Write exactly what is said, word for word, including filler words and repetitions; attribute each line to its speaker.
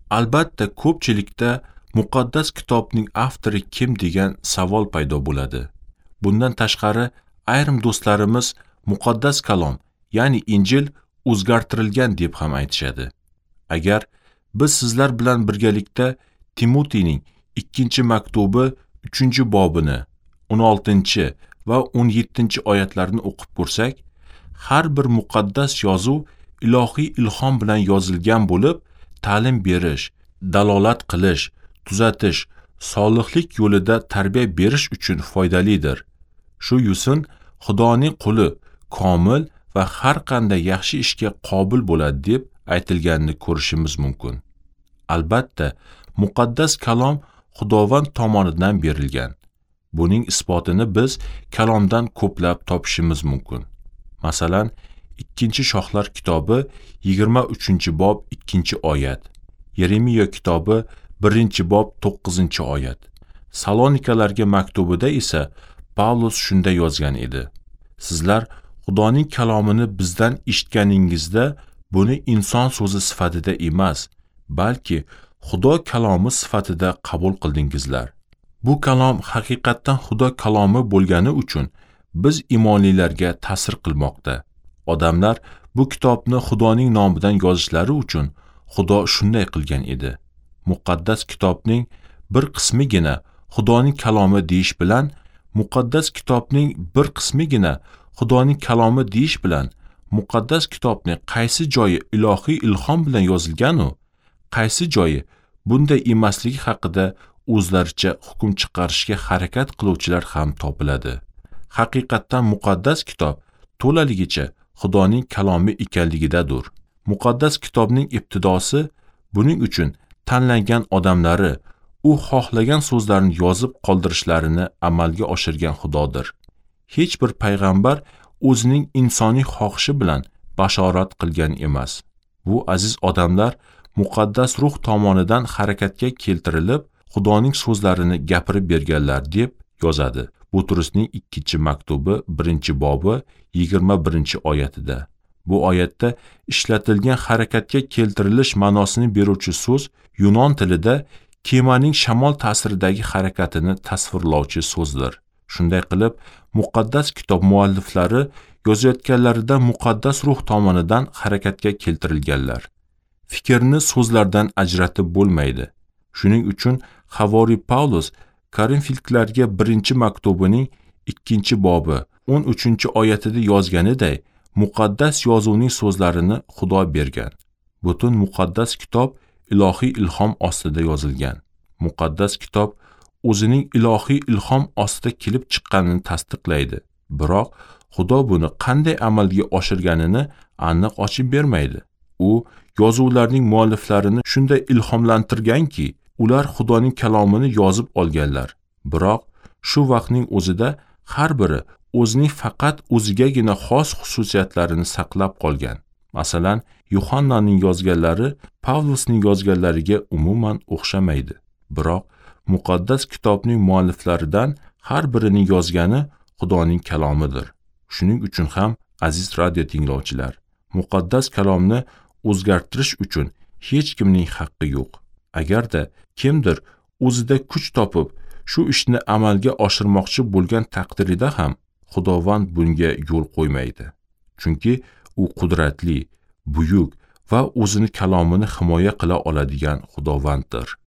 Speaker 1: Albatta, ko'pchilikda muqaddas kitobning avtori kim degan savol paydo bo'ladi. Bundan tashqari, ayrim do'stlarimiz muqaddas kalom, ya'ni Injil o'zgartirilgan deb ham aytishadi. Agar biz sizlar bilan birgalikda Timotiyning ikkinchi maktubi uchinchi bobini o'n oltinchi va o'n yettinchi oyatlarini o'qib ko'rsak, har bir muqaddas yozuv ilohiy ilhom bilan yozilgan bo'lib, ta'lim berish, dalolat qilish, tuzatish, solihlik yo'lida tarbiya berish uchun foydalidir. Shu yusin Xudoning quli komil va har qanday yaxshi ishga qobil bo'ladi deb aytilganini ko'rishimiz mumkin. Albatta, muqaddas kalom Xudovand tomonidan berilgan. Buning isbotini biz kalomdan ko'plab topishimiz mumkin. Masalan, ikkinchi Shohlar kitobi yigirma uchinchi bob ikkinchi oyat, Yeremiya kitobi birinchi bob to'qqizinchi oyat. Salonikalarga maktubida esa Pavlus shunday yozgan edi: Sizlar Xudoning kalomini bizdan eshitganingizda buni inson so'zi sifatida emas, balki Xudo kalomi sifatida qabul qildingizlar. Bu kalom haqiqatdan Xudo kalomi bo'lgani uchun biz imonlilarga ta'sir qilmoqda. Odamlar bu kitobni Xudoning nomidan yozishlari uchun Xudo shunday qilgan edi. Muqaddas kitobning bir qismigina Xudoning kalomi deyish bilan, muqaddas kitobning bir qismigina Xudoning kalomi deyish bilan, muqaddas kitobning qaysi joyi ilohiy ilhom bilan yozilgan u, qaysi joyi bunday emasligi haqida o'zlaricha hukm chiqarishga harakat qiluvchilar ham topiladi. Haqiqatdan muqaddas kitob to'laligicha Xudoning kalomi ekanligidadir. Muqaddas kitobning ibtidosi, buning uchun tanlangan odamlari u xohlagan so'zlarni yozib qoldirishlarini amalga oshirgan Xudodir. Hech bir payg'ambar o'zining insoniy xohishi bilan bashorat qilgan emas. Bu aziz odamlar muqaddas ruh tomonidan harakatga keltirilib, Xudoning so'zlarini gapirib berganlar deb yozadi Butrusning ikkinchi maktubi birinchi bobi yigirma birinchi oyatida. Bu oyatda ishlatilgan harakatga keltirilish ma'nosini beruvchi so'z Yunon tilida kemaning shamol ta'siridagi harakatini tasvirlovchi so'zdir. Shunday qilib, muqaddas kitob mualliflari yozayotganlarida muqaddas ruh tomonidan harakatga keltirilganlar. Fikrni so'zlardan ajratib bo'lmaydi. Shuning uchun Havoriy Pavlus Korinfliklarga birinchi maktubining ikkinchi bobi o'n uchinchi oyatida yozganiday, muqaddas yozuvning so'zlarini Xudo bergan. Butun muqaddas kitob ilohiy ilhom ostida yozilgan. Muqaddas kitob o'zining ilohiy ilhom ostida kelib chiqqanini tasdiqlaydi. Biroq Xudo buni qanday amalga oshirganini aniq ochib bermaydi. U yozuvlarning mualliflarini shunday ilhomlantirganki, ular Xudoning kalomini yozib olganlar. Biroq shu vaqtning o'zida har biri o'zining faqat o'zigagina xos xususiyatlarini saqlab qolgan. Masalan, Yuhannaning yozganlari Pavlusning yozganlariga umuman o'xshamaydi. Biroq muqaddas kitobning mualliflaridan har birining yozgani Xudoning kalomidir. Shuning uchun ham, aziz radio tinglovchilar, muqaddas kalomni o'zgartirish uchun hech kimning haqqi yo'q. Agarda kimdir o'zida kuch topib, shu ishni amalga oshirmoqchi bo'lgan taqdirida ham, Xudovand bunga yo'l qo'ymaydi. Chunki u qudratli, buyuk va o'zini kalomini himoya qila oladigan Xudovanddir.